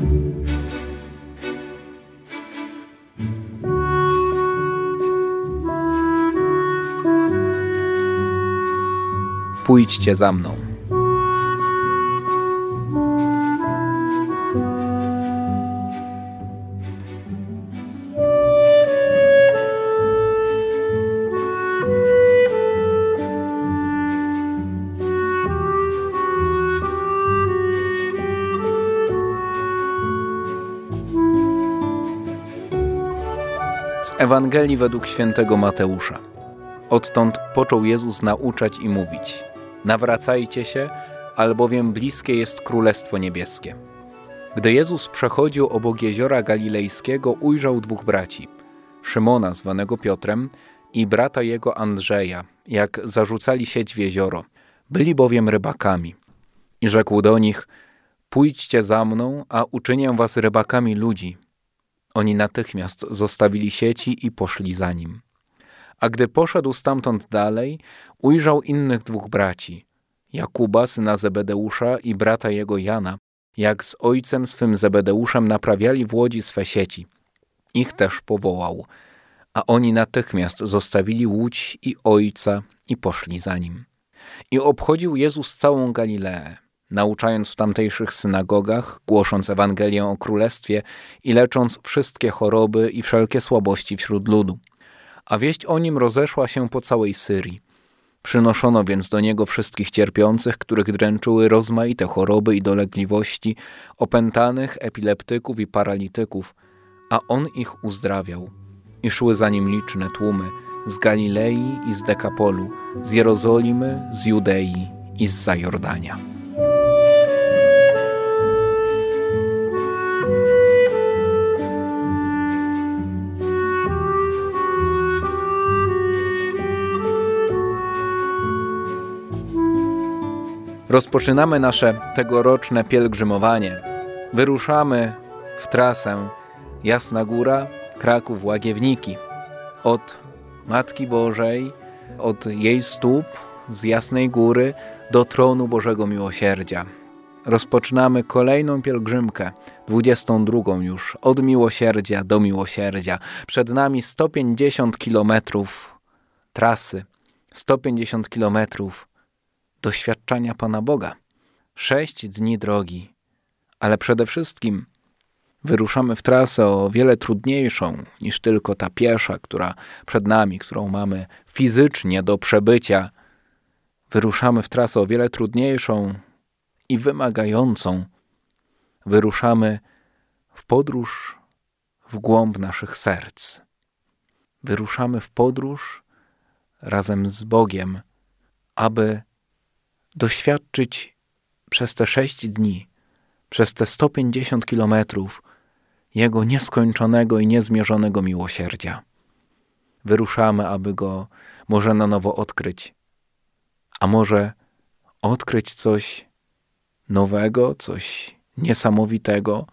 Pójdźcie za mną. Z Ewangelii według świętego Mateusza. Odtąd począł Jezus nauczać i mówić: nawracajcie się, albowiem bliskie jest Królestwo Niebieskie. Gdy Jezus przechodził obok jeziora Galilejskiego, ujrzał dwóch braci, Szymona zwanego Piotrem i brata jego Andrzeja, jak zarzucali sieć w jezioro. Byli bowiem rybakami. I rzekł do nich: pójdźcie za mną, a uczynię was rybakami ludzi. Oni natychmiast zostawili sieci i poszli za nim. A gdy poszedł stamtąd dalej, ujrzał innych dwóch braci, Jakuba, syna Zebedeusza, i brata jego Jana, jak z ojcem swym Zebedeuszem naprawiali w łodzi swe sieci. Ich też powołał, a oni natychmiast zostawili łódź i ojca i poszli za nim. I obchodził Jezus całą Galileę, nauczając w tamtejszych synagogach, głosząc Ewangelię o Królestwie i lecząc wszystkie choroby i wszelkie słabości wśród ludu. A wieść o nim rozeszła się po całej Syrii. Przynoszono więc do niego wszystkich cierpiących, których dręczyły rozmaite choroby i dolegliwości, opętanych, epileptyków i paralityków, a on ich uzdrawiał. I szły za nim liczne tłumy z Galilei i z Dekapolu, z Jerozolimy, z Judei i zza Jordania. Rozpoczynamy nasze tegoroczne pielgrzymowanie. Wyruszamy w trasę Jasna Góra, Kraków, Łagiewniki. Od Matki Bożej, od jej stóp z Jasnej Góry do tronu Bożego Miłosierdzia. Rozpoczynamy kolejną pielgrzymkę, 22 już, od miłosierdzia do miłosierdzia. Przed nami 150 kilometrów trasy, 150 kilometrów doświadczania Pana Boga. 6 dni drogi, ale przede wszystkim wyruszamy w trasę o wiele trudniejszą niż tylko ta piesza, która przed nami, którą mamy fizycznie do przebycia. Wyruszamy w trasę o wiele trudniejszą i wymagającą. Wyruszamy w podróż w głąb naszych serc. Wyruszamy w podróż razem z Bogiem, aby doświadczyć przez te 6 dni, przez te 150 kilometrów Jego nieskończonego i niezmierzonego miłosierdzia. Wyruszamy, aby Go może na nowo odkryć, a może odkryć coś nowego, coś niesamowitego,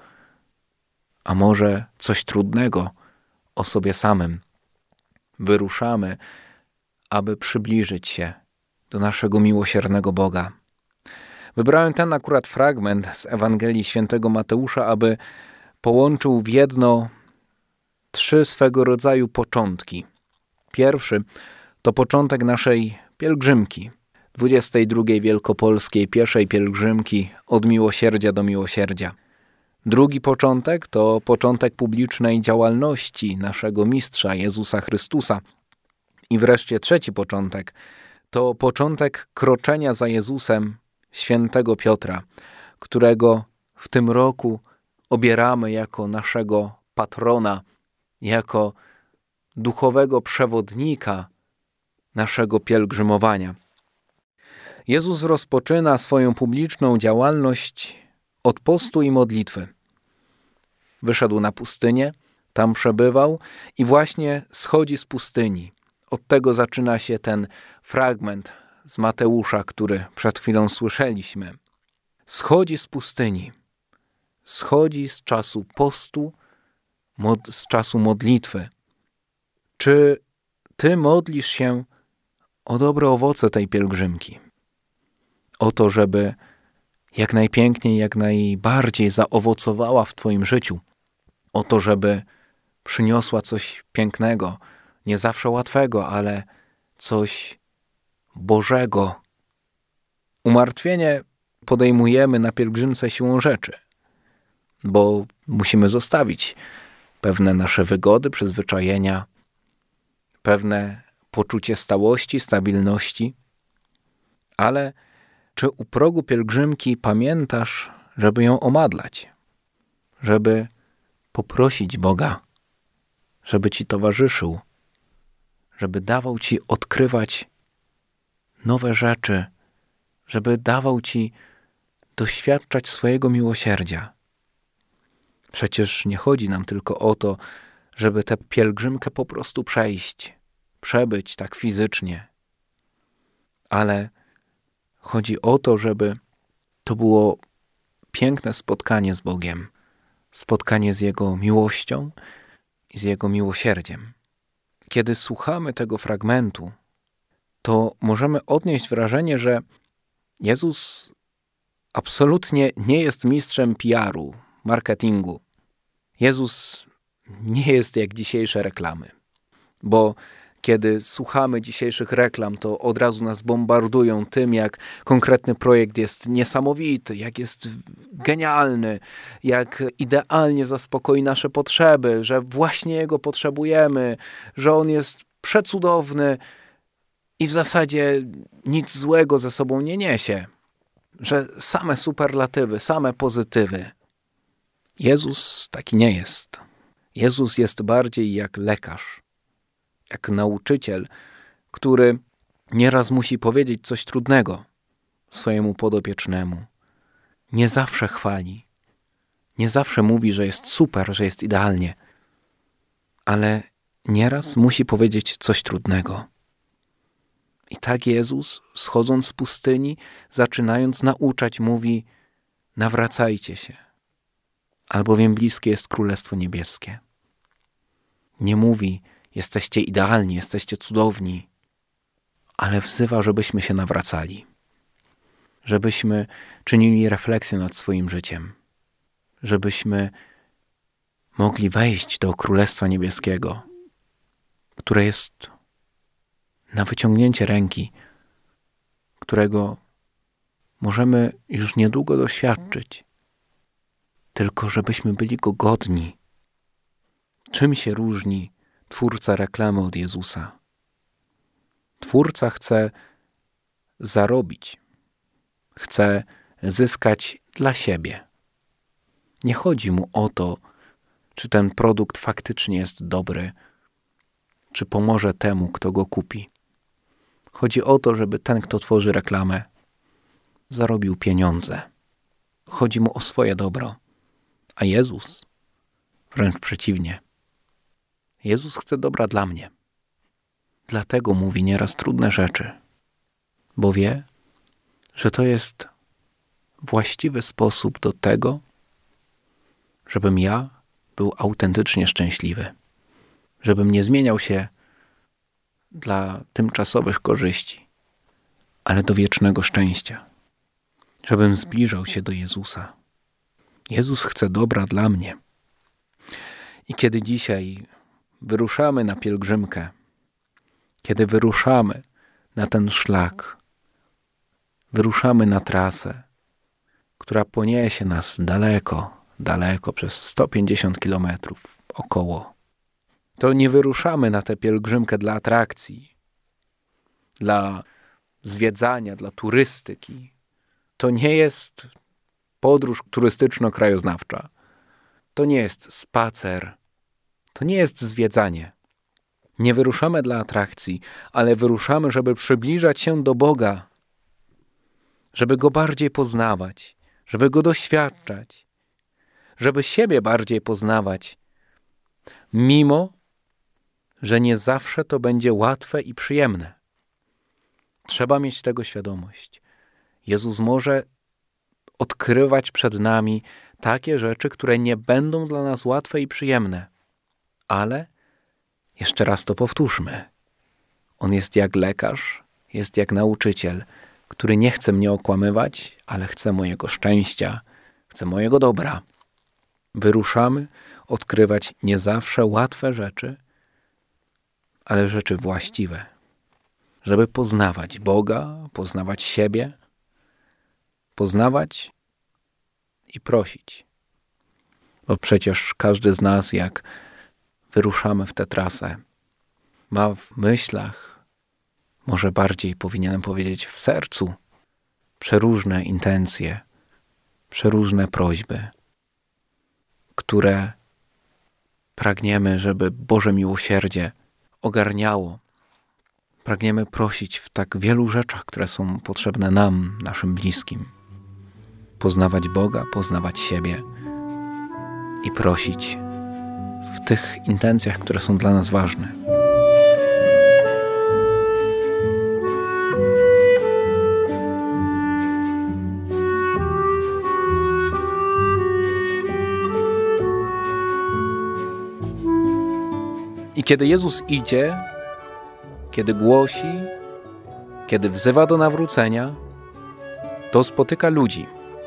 a może coś trudnego o sobie samym. Wyruszamy, aby przybliżyć się do naszego miłosiernego Boga. Wybrałem ten akurat fragment z Ewangelii świętego Mateusza, aby połączył w jedno 3 swego rodzaju początki. Pierwszy to początek naszej pielgrzymki, 22 Wielkopolskiej pieszej pielgrzymki od miłosierdzia do miłosierdzia. Drugi początek to początek publicznej działalności naszego Mistrza Jezusa Chrystusa. I wreszcie trzeci początek to początek kroczenia za Jezusem świętego Piotra, którego w tym roku obieramy jako naszego patrona, jako duchowego przewodnika naszego pielgrzymowania. Jezus rozpoczyna swoją publiczną działalność od postu i modlitwy. Wyszedł na pustynię, tam przebywał i właśnie schodzi z pustyni. Od tego zaczyna się ten fragment z Mateusza, który przed chwilą słyszeliśmy. Schodzi z pustyni. Schodzi z czasu postu, z czasu modlitwy. Czy ty modlisz się o dobre owoce tej pielgrzymki? O to, żeby jak najpiękniej, jak najbardziej zaowocowała w Twoim życiu. O to, żeby przyniosła coś pięknego, nie zawsze łatwego, ale coś Bożego. Umartwienie podejmujemy na pielgrzymce siłą rzeczy, bo musimy zostawić pewne nasze wygody, przyzwyczajenia, pewne poczucie stałości, stabilności. Ale czy u progu pielgrzymki pamiętasz, żeby ją omadlać, żeby poprosić Boga, żeby Ci towarzyszył, żeby dawał Ci odkrywać nowe rzeczy, żeby dawał Ci doświadczać swojego miłosierdzia. Przecież nie chodzi nam tylko o to, żeby tę pielgrzymkę po prostu przejść, przebyć tak fizycznie, ale chodzi o to, żeby to było piękne spotkanie z Bogiem, spotkanie z Jego miłością i z Jego miłosierdziem. Kiedy słuchamy tego fragmentu, to możemy odnieść wrażenie, że Jezus absolutnie nie jest mistrzem PR-u, marketingu. Jezus nie jest jak dzisiejsze reklamy, bo kiedy słuchamy dzisiejszych reklam, to od razu nas bombardują tym, jak konkretny projekt jest niesamowity, jak jest genialny, jak idealnie zaspokoi nasze potrzeby, że właśnie jego potrzebujemy, że on jest przecudowny i w zasadzie nic złego ze sobą nie niesie, że same superlatywy, same pozytywy. Jezus taki nie jest. Jezus jest bardziej jak lekarz, jak nauczyciel, który nieraz musi powiedzieć coś trudnego swojemu podopiecznemu. Nie zawsze chwali, nie zawsze mówi, że jest super, że jest idealnie, ale nieraz musi powiedzieć coś trudnego. I tak Jezus, schodząc z pustyni, zaczynając nauczać, mówi: nawracajcie się, albowiem bliskie jest Królestwo Niebieskie. Nie mówi: jesteście idealni, jesteście cudowni, ale wzywa, żebyśmy się nawracali, żebyśmy czynili refleksję nad swoim życiem, żebyśmy mogli wejść do Królestwa Niebieskiego, które jest na wyciągnięcie ręki, którego możemy już niedługo doświadczyć, tylko żebyśmy byli go godni. Czym się różni twórca reklamy od Jezusa? Twórca chce zarobić, chce zyskać dla siebie. Nie chodzi mu o to, czy ten produkt faktycznie jest dobry, czy pomoże temu, kto go kupi. Chodzi o to, żeby ten, kto tworzy reklamę, zarobił pieniądze. Chodzi mu o swoje dobro. A Jezus wręcz przeciwnie. Jezus chce dobra dla mnie. Dlatego mówi nieraz trudne rzeczy, bo wie, że to jest właściwy sposób do tego, żebym ja był autentycznie szczęśliwy, żebym nie zmieniał się dla tymczasowych korzyści, ale do wiecznego szczęścia, żebym zbliżał się do Jezusa. Jezus chce dobra dla mnie. I kiedy dzisiaj wyruszamy na pielgrzymkę, kiedy wyruszamy na ten szlak, wyruszamy na trasę, która poniesie nas daleko, daleko przez 150 kilometrów około, to nie wyruszamy na tę pielgrzymkę dla atrakcji, dla zwiedzania, dla turystyki. To nie jest podróż turystyczno-krajoznawcza. To nie jest spacer. To nie jest zwiedzanie. Nie wyruszamy dla atrakcji, ale wyruszamy, żeby przybliżać się do Boga, żeby Go bardziej poznawać, żeby Go doświadczać, żeby siebie bardziej poznawać, mimo że nie zawsze to będzie łatwe i przyjemne. Trzeba mieć tego świadomość. Jezus może odkrywać przed nami takie rzeczy, które nie będą dla nas łatwe i przyjemne. Ale, jeszcze raz to powtórzmy, On jest jak lekarz, jest jak nauczyciel, który nie chce mnie okłamywać, ale chce mojego szczęścia, chce mojego dobra. Wyruszamy odkrywać nie zawsze łatwe rzeczy, ale rzeczy właściwe, żeby poznawać Boga, poznawać siebie, poznawać i prosić. Bo przecież każdy z nas, jak wyruszamy w tę trasę, ma w myślach, może bardziej powinienem powiedzieć w sercu, przeróżne intencje, przeróżne prośby, które pragniemy, żeby Boże miłosierdzie ogarniało. Pragniemy prosić w tak wielu rzeczach, które są potrzebne nam, naszym bliskim. Poznawać Boga, poznawać siebie i prosić w tych intencjach, które są dla nas ważne. I kiedy Jezus idzie, kiedy głosi, kiedy wzywa do nawrócenia, to spotyka ludzi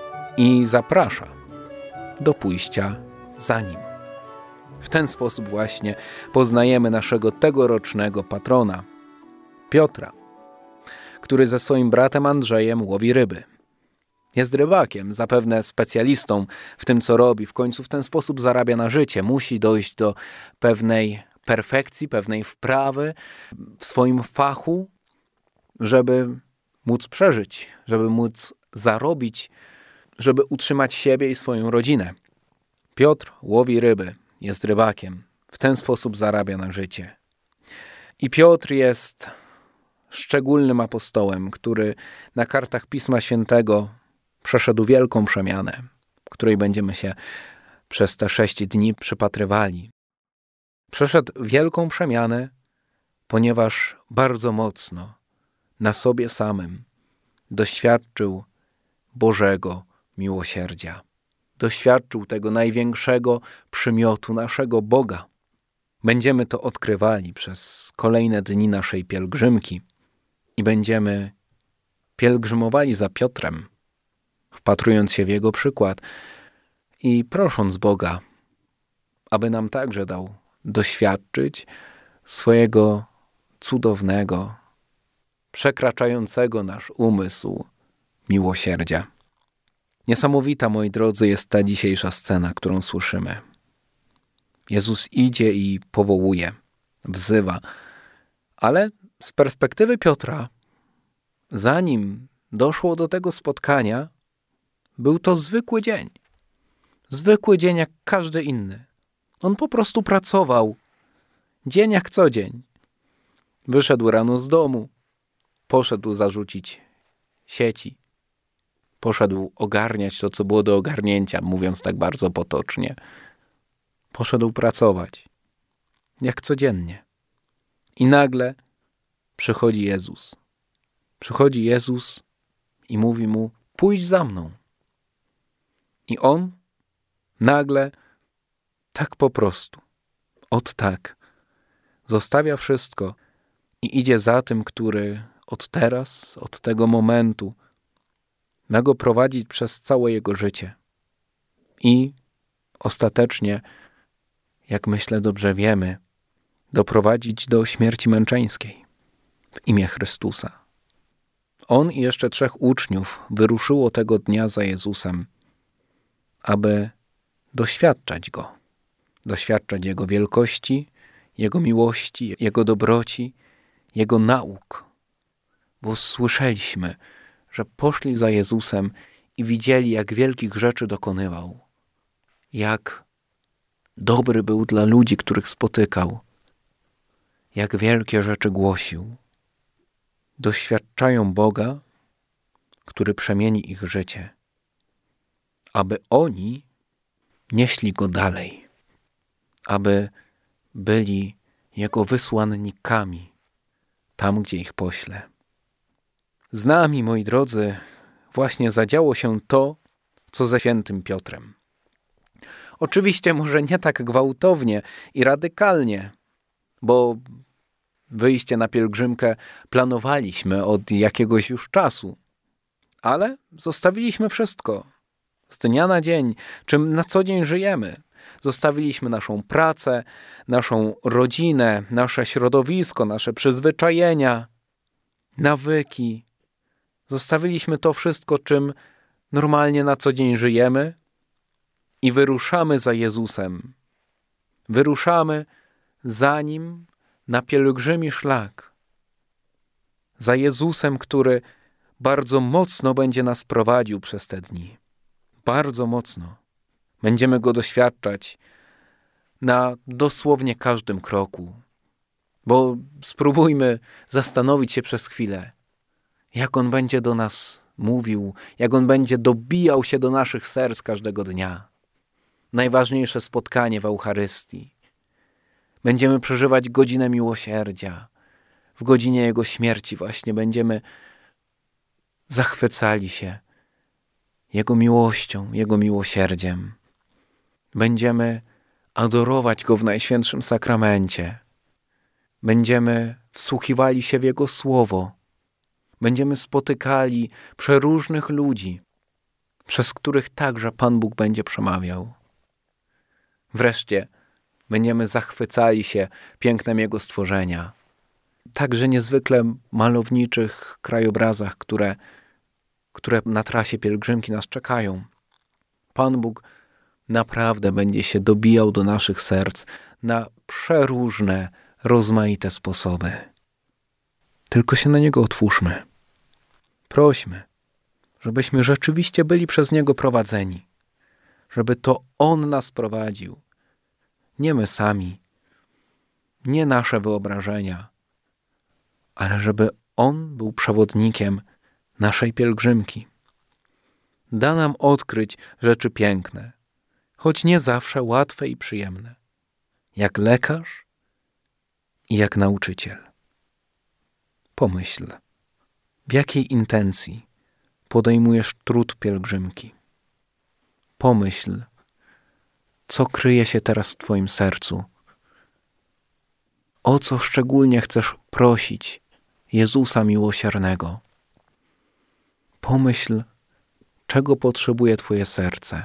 i zaprasza do pójścia za Nim. W ten sposób właśnie poznajemy naszego tegorocznego patrona, Piotra, który ze swoim bratem Andrzejem łowi ryby. Jest rybakiem, zapewne specjalistą w tym, co robi. W końcu w ten sposób zarabia na życie. Musi dojść do pewnej perfekcji, pewnej wprawy w swoim fachu, żeby móc przeżyć, żeby móc zarobić, żeby utrzymać siebie i swoją rodzinę. Piotr łowi ryby, jest rybakiem. W ten sposób zarabia na życie. I Piotr jest szczególnym apostołem, który na kartach Pisma Świętego przeszedł wielką przemianę, której będziemy się przez te 6 dni przypatrywali. Przeszedł wielką przemianę, ponieważ bardzo mocno na sobie samym doświadczył Bożego miłosierdzia. Doświadczył tego największego przymiotu naszego Boga. Będziemy to odkrywali przez kolejne dni naszej pielgrzymki i będziemy pielgrzymowali za Piotrem, wpatrując się w jego przykład i prosząc Boga, aby nam także dał doświadczyć swojego cudownego, przekraczającego nasz umysł miłosierdzia. Niesamowita, moi drodzy, jest ta dzisiejsza scena, którą słyszymy. Jezus idzie i powołuje, wzywa, ale z perspektywy Piotra, zanim doszło do tego spotkania, był to zwykły dzień. Zwykły dzień jak każdy inny. On po prostu pracował. Dzień jak co dzień. Wyszedł rano z domu, poszedł zarzucić sieci, poszedł ogarniać to, co było do ogarnięcia, mówiąc tak bardzo potocznie. Poszedł pracować. Jak codziennie. I nagle przychodzi Jezus. Przychodzi Jezus i mówi mu: pójdź za mną. I on nagle, tak po prostu, od tak, zostawia wszystko i idzie za tym, który od teraz, od tego momentu ma go prowadzić przez całe jego życie. I ostatecznie, jak myślę dobrze wiemy, doprowadzić do śmierci męczeńskiej w imię Chrystusa. On i jeszcze 3 uczniów wyruszyło tego dnia za Jezusem, aby doświadczać Go. Doświadczać Jego wielkości, Jego miłości, Jego dobroci, Jego nauk. Bo słyszeliśmy, że poszli za Jezusem i widzieli, jak wielkich rzeczy dokonywał. Jak dobry był dla ludzi, których spotykał. Jak wielkie rzeczy głosił. Doświadczają Boga, który przemieni ich życie, aby oni nieśli Go dalej, aby byli Jego wysłannikami tam, gdzie ich pośle. Z nami, moi drodzy, właśnie zadziało się to, co ze świętym Piotrem. Oczywiście może nie tak gwałtownie i radykalnie, bo wyjście na pielgrzymkę planowaliśmy od jakiegoś już czasu. Ale zostawiliśmy wszystko. Z dnia na dzień, czym na co dzień żyjemy. Zostawiliśmy naszą pracę, naszą rodzinę, nasze środowisko, nasze przyzwyczajenia, nawyki. Zostawiliśmy to wszystko, czym normalnie na co dzień żyjemy i wyruszamy za Jezusem. Wyruszamy za Nim na pielgrzymi szlak. Za Jezusem, który bardzo mocno będzie nas prowadził przez te dni. Bardzo mocno. Będziemy Go doświadczać na dosłownie każdym kroku. Bo spróbujmy zastanowić się przez chwilę, jak On będzie do nas mówił, jak On będzie dobijał się do naszych serc każdego dnia. Najważniejsze spotkanie w Eucharystii. Będziemy przeżywać godzinę miłosierdzia. W godzinie Jego śmierci właśnie będziemy zachwycali się Jego miłością, Jego miłosierdziem. Będziemy adorować Go w Najświętszym Sakramencie. Będziemy wsłuchiwali się w Jego Słowo. Będziemy spotykali przeróżnych ludzi, przez których także Pan Bóg będzie przemawiał. Wreszcie będziemy zachwycali się pięknem Jego stworzenia. Także niezwykle malowniczych krajobrazach, które na trasie pielgrzymki nas czekają. Pan Bóg naprawdę będzie się dobijał do naszych serc na przeróżne, rozmaite sposoby. Tylko się na Niego otwórzmy. Prośmy, żebyśmy rzeczywiście byli przez Niego prowadzeni. Żeby to On nas prowadził. Nie my sami. Nie nasze wyobrażenia. Ale żeby On był przewodnikiem naszej pielgrzymki. Da nam odkryć rzeczy piękne, choć nie zawsze łatwe i przyjemne, jak lekarz i jak nauczyciel. Pomyśl, w jakiej intencji podejmujesz trud pielgrzymki. Pomyśl, co kryje się teraz w Twoim sercu. O co szczególnie chcesz prosić Jezusa Miłosiernego. Pomyśl, czego potrzebuje Twoje serce.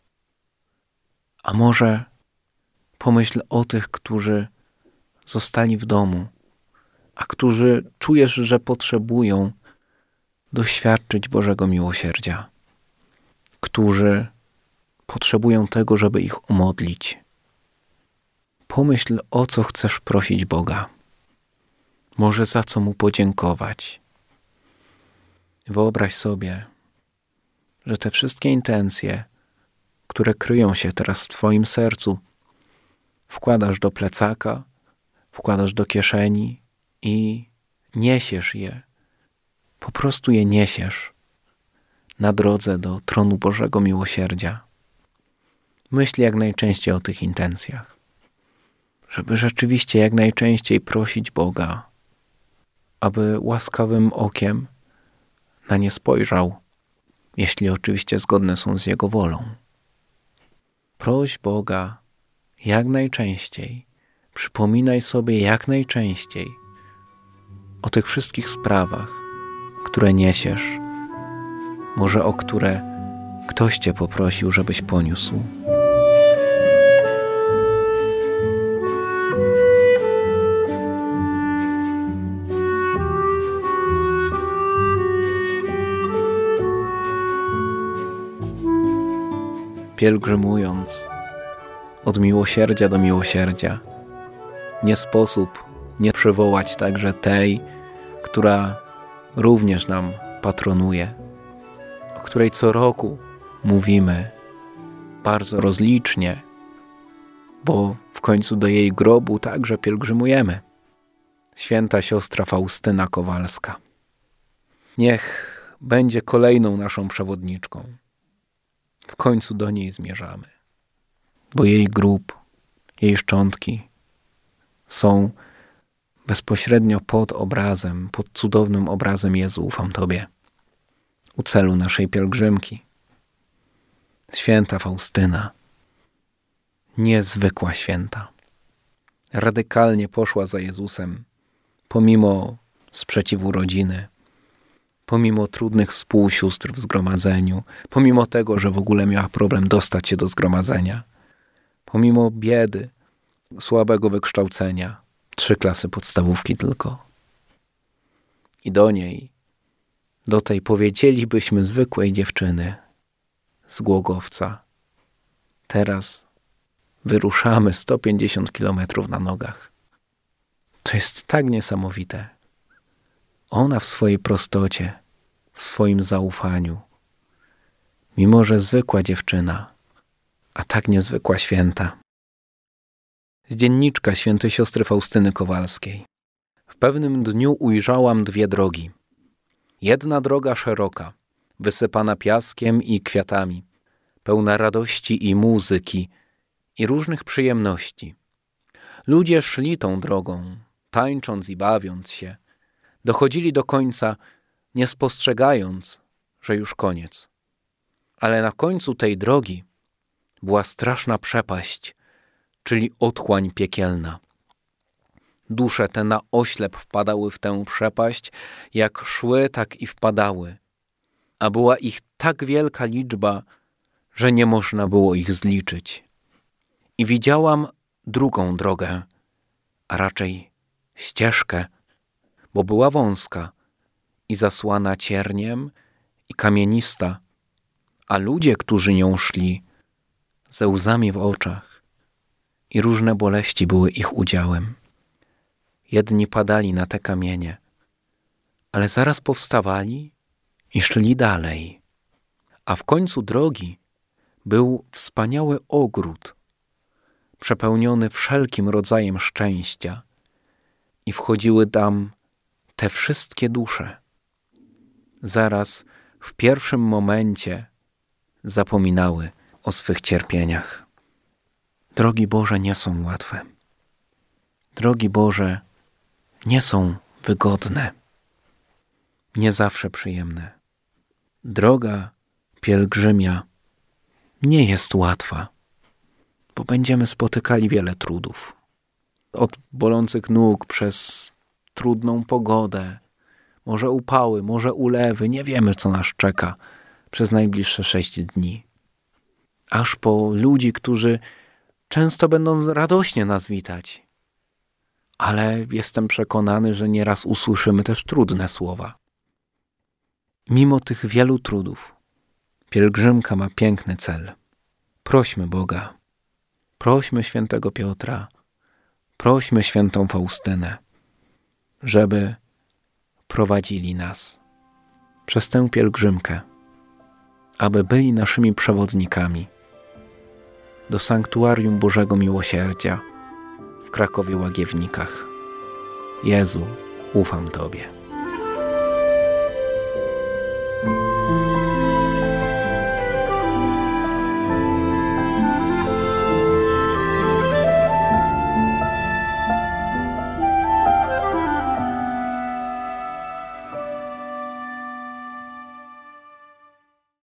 A może pomyśl o tych, którzy zostali w domu, a którzy czujesz, że potrzebują doświadczyć Bożego miłosierdzia, którzy potrzebują tego, żeby ich umodlić. Pomyśl, o co chcesz prosić Boga. Może za co Mu podziękować. Wyobraź sobie, że te wszystkie intencje, które kryją się teraz w Twoim sercu, wkładasz do plecaka, wkładasz do kieszeni i niesiesz je. Po prostu je niesiesz na drodze do tronu Bożego Miłosierdzia. Myśl jak najczęściej o tych intencjach, żeby rzeczywiście jak najczęściej prosić Boga, aby łaskawym okiem na nie spojrzał, jeśli oczywiście zgodne są z Jego wolą. Proś Boga jak najczęściej, przypominaj sobie jak najczęściej o tych wszystkich sprawach, które niesiesz, może o które ktoś Cię poprosił, żebyś poniósł. Pielgrzymując od miłosierdzia do miłosierdzia, nie sposób nie przywołać także tej, która również nam patronuje, o której co roku mówimy bardzo rozlicznie, bo w końcu do jej grobu także pielgrzymujemy. Święta siostra Faustyna Kowalska. Niech będzie kolejną naszą przewodniczką. W końcu do niej zmierzamy, bo jej grób, jej szczątki są bezpośrednio pod obrazem, pod cudownym obrazem Jezu, ufam Tobie, u celu naszej pielgrzymki. Święta Faustyna, niezwykła święta, radykalnie poszła za Jezusem, pomimo sprzeciwu rodziny, pomimo trudnych współsióstr w zgromadzeniu, pomimo tego, że w ogóle miała problem dostać się do zgromadzenia, pomimo biedy, słabego wykształcenia, 3 klasy podstawówki tylko. I do tej powiedzielibyśmy zwykłej dziewczyny z Głogowca, teraz wyruszamy 150 kilometrów na nogach. To jest tak niesamowite. Ona w swojej prostocie, w swoim zaufaniu, mimo że zwykła dziewczyna, a tak niezwykła święta. Z dzienniczka świętej siostry Faustyny Kowalskiej. W pewnym dniu ujrzałam 2 drogi. Jedna droga szeroka, wysypana piaskiem i kwiatami, pełna radości i muzyki i różnych przyjemności. Ludzie szli tą drogą, tańcząc i bawiąc się. Dochodzili do końca, nie spostrzegając, że już koniec. Ale na końcu tej drogi była straszna przepaść, czyli otchłań piekielna. Dusze te na oślep wpadały w tę przepaść, jak szły, tak i wpadały. A była ich tak wielka liczba, że nie można było ich zliczyć. I widziałam drugą drogę, a raczej ścieżkę, bo była wąska i zasłana cierniem i kamienista, a ludzie, którzy nią szli, ze łzami w oczach i różne boleści były ich udziałem. Jedni padali na te kamienie, ale zaraz powstawali i szli dalej. A w końcu drogi był wspaniały ogród, przepełniony wszelkim rodzajem szczęścia i wchodziły tam te wszystkie dusze. Zaraz w pierwszym momencie zapominały o swych cierpieniach. Drogi Boże nie są łatwe. Drogi Boże nie są wygodne. Nie zawsze przyjemne. Droga pielgrzymia nie jest łatwa, bo będziemy spotykali wiele trudów. Od bolących nóg przez trudną pogodę, może upały, może ulewy, nie wiemy, co nas czeka przez najbliższe 6 dni. Aż po ludzi, którzy często będą radośnie nas witać. Ale jestem przekonany, że nieraz usłyszymy też trudne słowa. Mimo tych wielu trudów, pielgrzymka ma piękny cel. Prośmy Boga, prośmy świętego Piotra, prośmy świętą Faustynę, żeby prowadzili nas przez tę pielgrzymkę, aby byli naszymi przewodnikami do Sanktuarium Bożego Miłosierdzia w Krakowie Łagiewnikach. Jezu, ufam Tobie.